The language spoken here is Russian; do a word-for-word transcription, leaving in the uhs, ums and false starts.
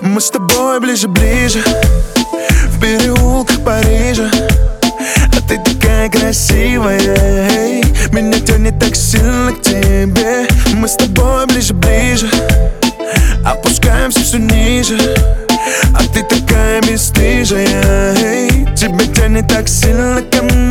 Мы с тобой ближе-ближе в переулках Парижа. А ты такая красивая, эй, меня тянет так сильно к тебе. Мы с тобой ближе-ближе, опускаемся все ниже. А ты такая бесстыжая, эй, тебя тянет так сильно ко мне.